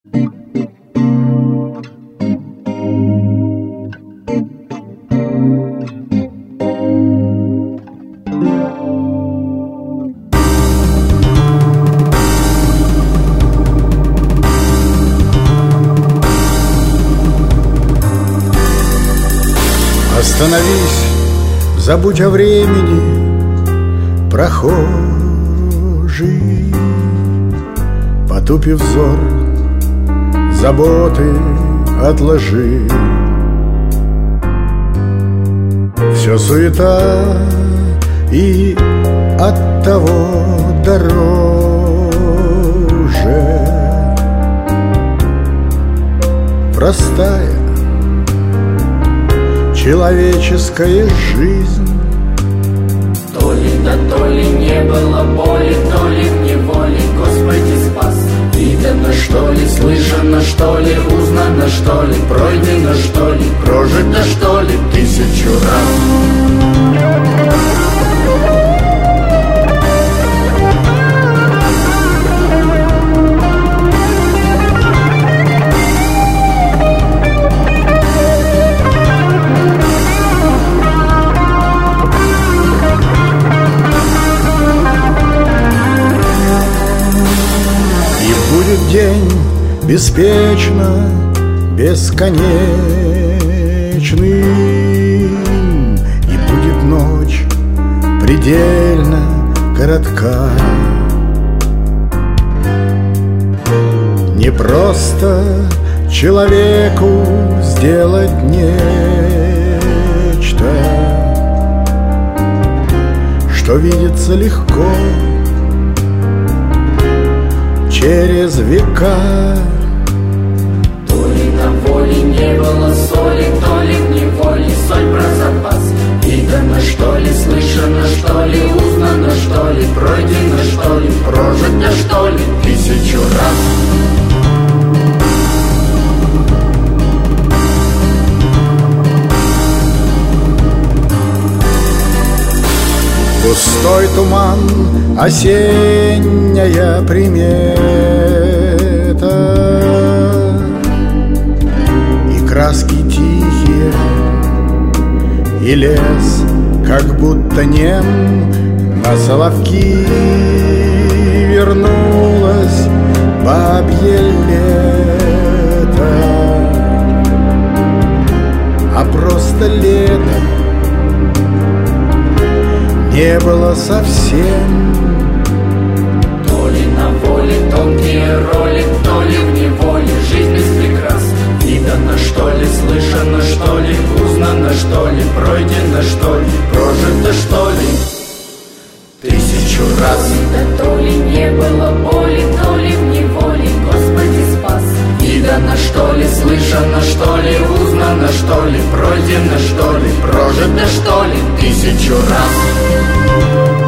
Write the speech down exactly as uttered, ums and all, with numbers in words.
Остановись, забудь о времени, прохожий. Потупи взор, заботы отложи. Все суета и оттого дороже простая человеческая жизнь. То ли да то ли не было боли, то ли в неволе Господи спас. Видано, что ли, слышано, что ли, узнано, что ли, пройдено, что ли, прожито, что ли, тысячу раз. Будет день беспечно бесконечным, и будет ночь предельно коротка. Не просто человеку сделать нечто, что видится легко через века. То ли на воле не было соли, то ли в неволе соль про запас. Видано, что ли, слышано, что ли, узнано, что ли, пройдено, что ли, прожито, что ли, тысячу раз. Густой туман, осенняя примета, и краски тихие, и лес как будто нем. На соловки вернулась бабье лето, а просто лето не было совсем. То ли на воле тонкие роли, то ли в неволе жизнь без прикрас. Видано, что ли, слышано, что ли, узнано, что ли, пройдено, что ли, прожито, что ли, тысячу раз. Да то ли не было боли, то ли в неволе Господи спас. Видано, что ли, слышано, что ли, узнано, что ли, пройдено, что ли, прожито, что ли, тысячу раз.